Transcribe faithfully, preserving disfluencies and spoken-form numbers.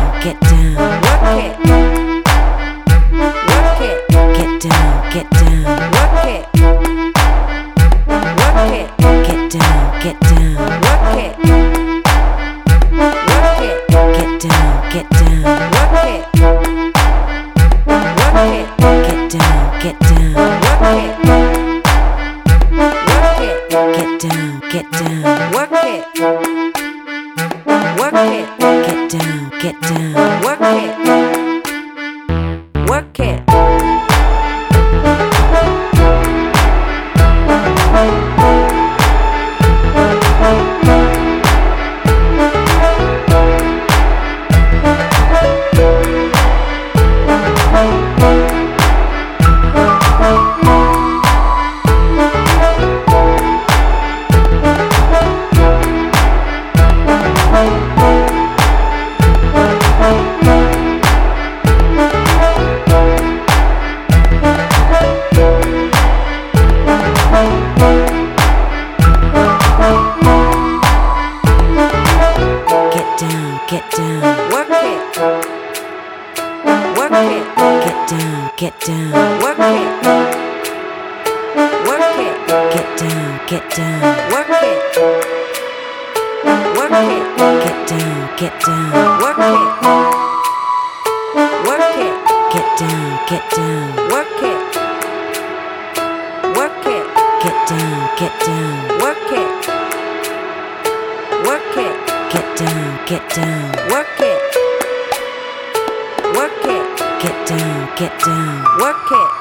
get down, work it, work it, get down, get down, work it, work it, get down, get down, work it, work it, get down, get down, work it, work it, get down, get down, work it, work it, get down, get down, work it, work it, get down, get down, work it, work it. Get down, Work it, work it, get down, get down, work it, work it, get down, get down, work it, work it, get down, get down, work it, work it, get down, get down, work it, work it, get down, get down, work it, work it, get down, get down, work it, work it, get down, get down, work it.